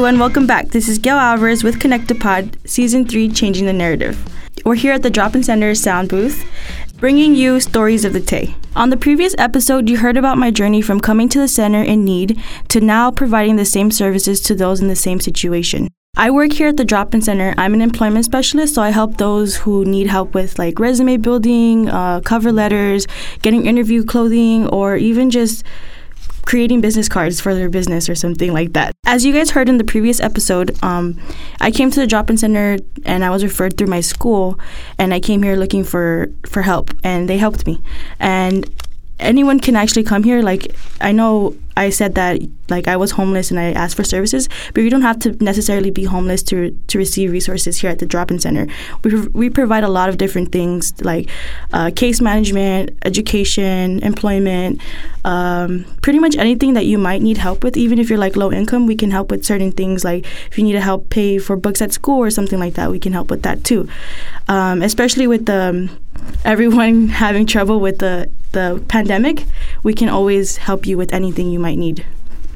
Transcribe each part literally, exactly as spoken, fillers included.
everyone, welcome back. This is Gail Alvarez with ConnectedPod, Season three, Changing the Narrative. We're here at the Drop-In Center sound booth, bringing you stories of the Tay. On the previous episode, you heard about my journey from coming to the center in need to now providing the same services to those in the same situation. I work here at the Drop-In Center. I'm an employment specialist, so I help those who need help with like resume building, uh, cover letters, getting interview clothing, or even just creating business cards for their business or something like that. As you guys heard in the previous episode, um, I came to the Drop-In Center and I was referred through my school, and I came here looking for, for help, and they helped me. And anyone can actually come here. Like, I know I said that like I was homeless and I asked for services, but you don't have to necessarily be homeless to to receive resources here at the Drop-In Center. We we provide a lot of different things like uh, case management, education, employment, um, pretty much anything that you might need help with. Even if you're like low income, we can help with certain things. Like if you need to help pay for books at school or something like that, we can help with that too. Um, especially with the um, everyone having trouble with the the pandemic, we can always help you with anything you might need.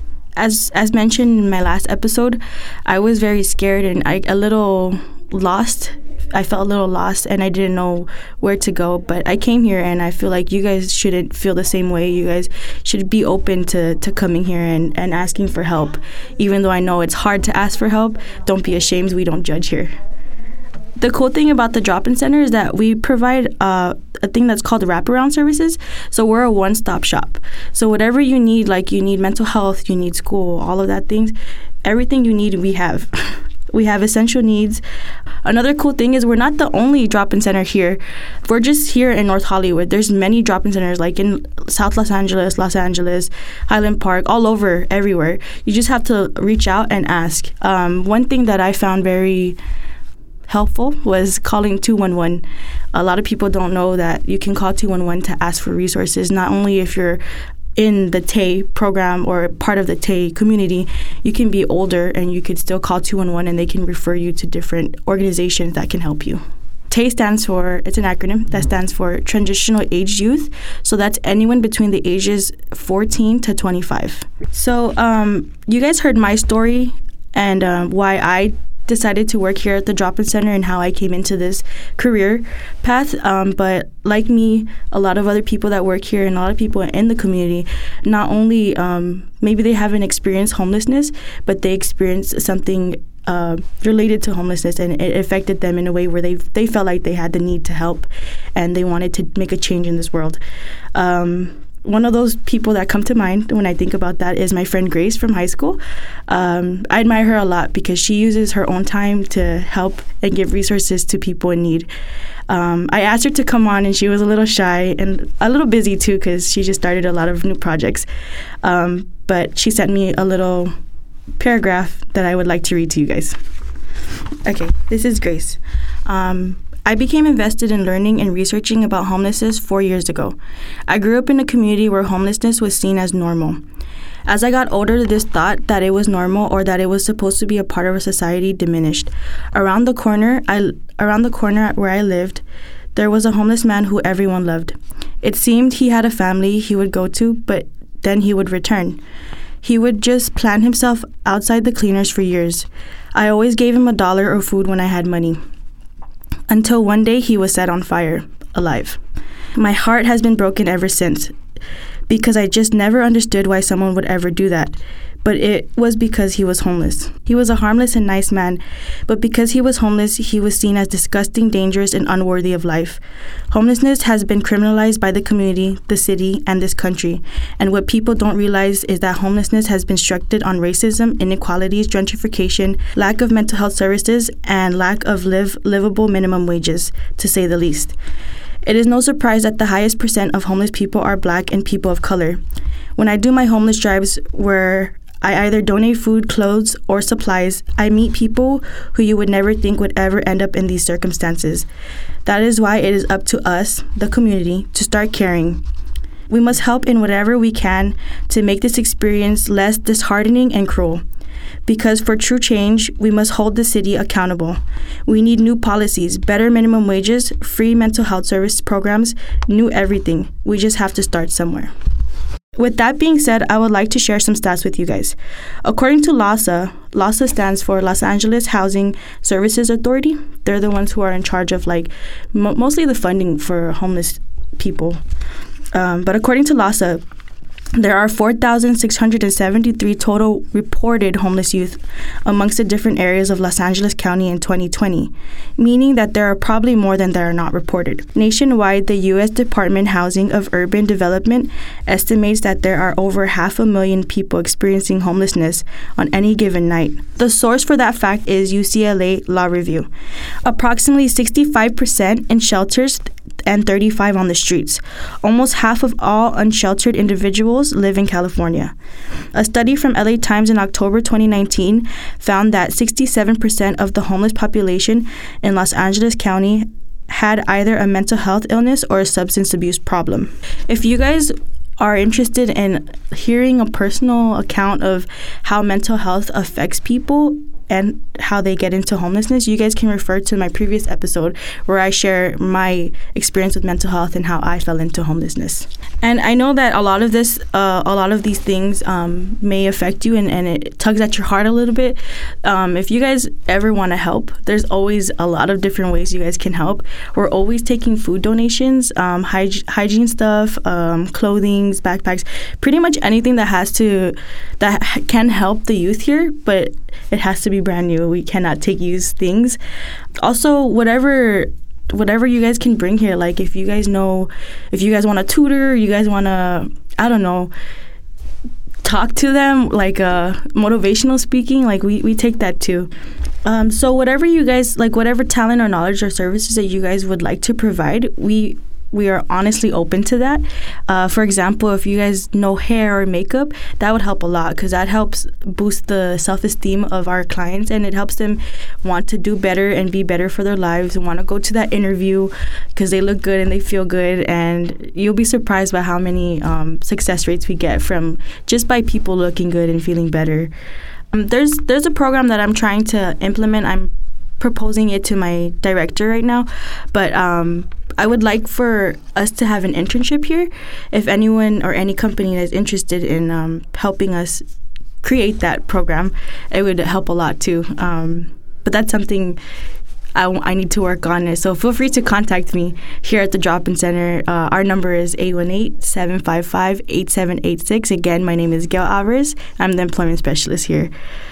As as mentioned in my last episode, I was very scared and I a little lost. I felt a little lost and I didn't know where to go, but I came here and I feel like you guys shouldn't feel the same way. You guys should be open to, to coming here and, and asking for help. Even though I know it's hard to ask for help, don't be ashamed. We don't judge here. The cool thing about the Drop-In Center is that we provide uh, a thing that's called wraparound services. So we're a one-stop shop. So whatever you need, like you need mental health, you need school, all of that things, everything you need, we have. We have essential needs. Another cool thing is we're not the only Drop-In Center here. We're just here in North Hollywood. There's many Drop-In Centers like in South Los Angeles, Los Angeles, Highland Park, all over, everywhere. You just have to reach out and ask. Um, one thing that I found very helpful was calling two one one. A lot of people don't know that you can call two one one to ask for resources, not only if you're in the Tay program or part of the Tay community. You can be older and you could still call two one one and they can refer you to different organizations that can help you. Tay stands for, it's an acronym that stands for Transitional Age Youth. So that's anyone between the ages fourteen to twenty-five. So um, you guys heard my story and um, why I decided to work here at the Drop-In Center and how I came into this career path. Um, but like me, a lot of other people that work here and a lot of people in the community, not only um, maybe they haven't experienced homelessness, but they experienced something uh, related to homelessness, and it affected them in a way where they they felt like they had the need to help and they wanted to make a change in this world. Um, One of those people that come to mind when I think about that is my friend Grace from high school. Um, I admire her a lot because she uses her own time to help and give resources to people in need. Um, I asked her to come on and she was a little shy and a little busy too because she just started a lot of new projects. Um, but she sent me a little paragraph that I would like to read to you guys. Okay, this is Grace. Um, I became invested in learning and researching about homelessness four years ago. I grew up in a community where homelessness was seen as normal. As I got older, this thought that it was normal or that it was supposed to be a part of our society diminished. Around the corner, I, around the corner where I lived, there was a homeless man who everyone loved. It seemed he had a family he would go to, but then he would return. He would just plant himself outside the cleaners for years. I always gave him a dollar or food when I had money. Until one day he was set on fire, alive. My heart has been broken ever since, because I just never understood why someone would ever do that. But it was because he was homeless. He was a harmless and nice man, but because he was homeless, he was seen as disgusting, dangerous, and unworthy of life. Homelessness has been criminalized by the community, the city, and this country. And what people don't realize is that homelessness has been structured on racism, inequalities, gentrification, lack of mental health services, and lack of live livable minimum wages, to say the least. It is no surprise that the highest percent of homeless people are Black and people of color. When I do my homeless drives where I either donate food, clothes, or supplies, I meet people who you would never think would ever end up in these circumstances. That is why it is up to us, the community, to start caring. We must help in whatever we can to make this experience less disheartening and cruel. Because for true change, we must hold the city accountable. We need new policies, better minimum wages, free mental health service programs, new everything. We just have to start somewhere. With that being said, I would like to share some stats with you guys. According to LAHSA, LAHSA stands for Los Angeles Housing Services Authority. They're the ones who are in charge of like mo- mostly the funding for homeless people. Um, but according to LAHSA, there are four thousand six hundred seventy-three total reported homeless youth amongst the different areas of Los Angeles County in twenty twenty, meaning that there are probably more than that are not reported. Nationwide, the U S Department Housing of Urban Development estimates that there are over half a million people experiencing homelessness on any given night. The source for that fact is U C L A Law Review. Approximately sixty-five percent in shelters and thirty-five on the streets. Almost half of all unsheltered individuals live in California. A study from L A Times in October twenty nineteen found that sixty-seven percent of the homeless population in Los Angeles County had either a mental health illness or a substance abuse problem. If you guys are interested in hearing a personal account of how mental health affects people and how they get into homelessness, you guys can refer to my previous episode where I share my experience with mental health and how I fell into homelessness. And I know that a lot of this, uh, a lot of these things um, may affect you and, and it tugs at your heart a little bit. Um, if you guys ever want to help, there's always a lot of different ways you guys can help. We're always taking food donations, um, hyg- hygiene stuff, um, clothing, backpacks, pretty much anything that has to, that can help the youth here, but it has to be brand new. We cannot take used things. Also, whatever whatever you guys can bring here, like if you guys know, if you guys want to tutor, you guys want to, I don't know, talk to them, like uh, motivational speaking, like we, we take that too. Um, so whatever you guys, like whatever talent or knowledge or services that you guys would like to provide, we we are honestly open to that. Uh, for example, if you guys know hair or makeup, that would help a lot because that helps boost the self-esteem of our clients and it helps them want to do better and be better for their lives and want to go to that interview because they look good and they feel good. And you'll be surprised by how many um, success rates we get from just by people looking good and feeling better. Um, there's there's a program that I'm trying to implement. I'm proposing it to my director right now, but um, I would like for us to have an internship here. If anyone or any company is interested in um, helping us create that program, it would help a lot too. Um, but that's something I, w- I need to work on it. So feel free to contact me here at the Drop-In Center. Uh, our number is eight one eight, seven five five, eight seven eight six. Again, my name is Gail Alvarez. I'm the employment specialist here.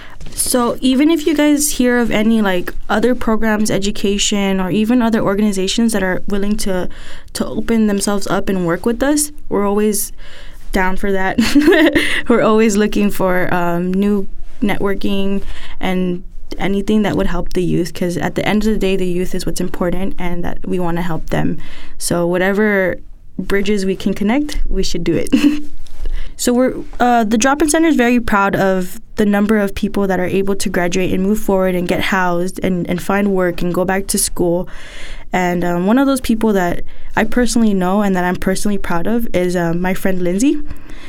So even if you guys hear of any like other programs, education, or even other organizations that are willing to to open themselves up and work with us, we're always down for that. We're always looking for um, new networking and anything that would help the youth, because at the end of the day, the youth is what's important and that we want to help them. So whatever bridges we can connect, we should do it. So we're uh, the Drop-In Center is very proud of the number of people that are able to graduate and move forward and get housed and, and find work and go back to school. And um, one of those people that I personally know and that I'm personally proud of is um, my friend Lindsay.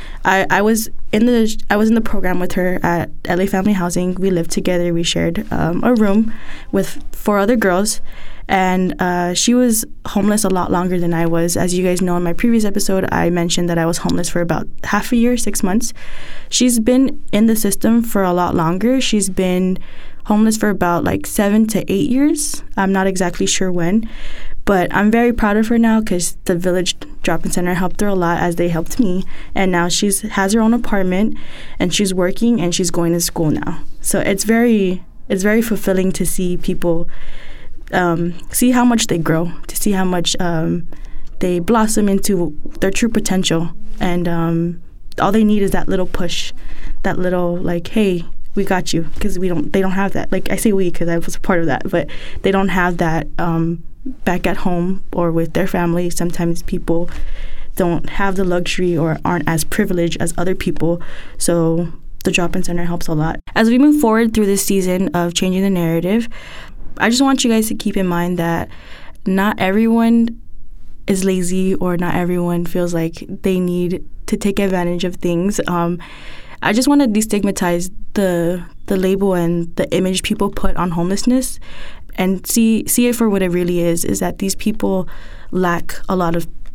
I, I was in the I was in the program with her at L A Family Housing. We lived together. We shared um, a room with four other girls. And uh, she was homeless a lot longer than I was. As you guys know, in my previous episode, I mentioned that I was homeless for about half a year, six months. She's been in the system for a lot longer. She's been homeless for about like seven to eight years. I'm not exactly sure when. But I'm very proud of her now because the Village Drop-In Center helped her a lot as they helped me. And now she has her own apartment and she's working and she's going to school now. So it's very, it's very fulfilling to see people Um, see how much they grow, to see how much um, they blossom into their true potential. And um, all they need is that little push, that little like, hey, we got you, because we don't. They don't have that. Like I say we because I was a part of that, but they don't have that um, back at home or with their family. Sometimes people don't have the luxury or aren't as privileged as other people. So the Drop-In Center helps a lot. As we move forward through this season of Changing the Narrative, I just want you guys to keep in mind that not everyone is lazy or not everyone feels like they need to take advantage of things. Um, I just want to destigmatize the the label and the image people put on homelessness and see see it for what it really is, is that these people lack a lot of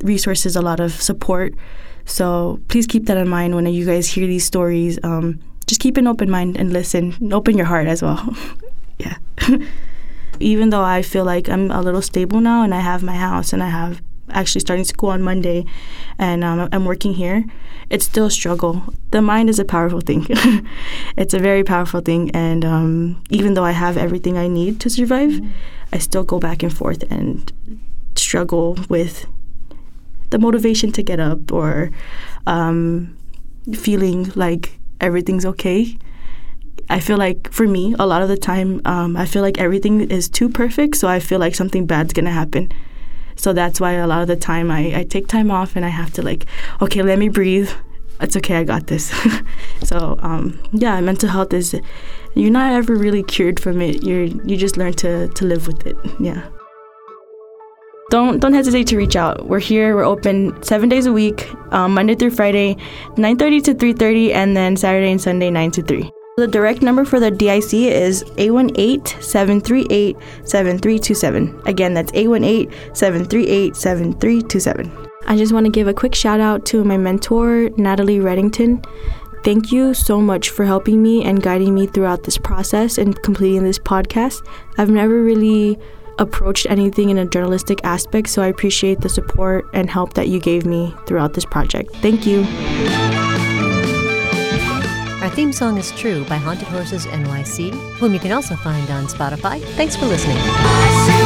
resources, a lot of support. So please keep that in mind when you guys hear these stories. Um, just keep an open mind and listen. Open your heart as well. Yeah. Even though I feel like I'm a little stable now and I have my house and I have actually starting school on Monday and um, I'm working here, it's still a struggle. The mind is a powerful thing. It's a very powerful thing. And um, even though I have everything I need to survive, mm-hmm. I still go back and forth and struggle with the motivation to get up or um, feeling like everything's okay. I feel like, for me, a lot of the time, um, I feel like everything is too perfect, so I feel like something bad's going to happen. So that's why a lot of the time I, I take time off and I have to, like, okay, let me breathe. It's okay, I got this. So, um, yeah, mental health is, you're not ever really cured from it. You're You just learn to, to live with it, yeah. Don't don't hesitate to reach out. We're here. We're open seven days a week, um, Monday through Friday, nine thirty to three thirty, and then Saturday and Sunday, nine to three. The direct number for the D I C is eight one eight, seven three eight, seven three two seven. Again, that's eight one eight, seven three eight, seven three two seven. I just want to give a quick shout out to my mentor, Natalie Reddington. Thank you so much for helping me and guiding me throughout this process and completing this podcast. I've never really approached anything in a journalistic aspect, so I appreciate the support and help that you gave me throughout this project. Thank you. Our theme song is True by Haunted Horses N Y C, whom you can also find on Spotify. Thanks for listening.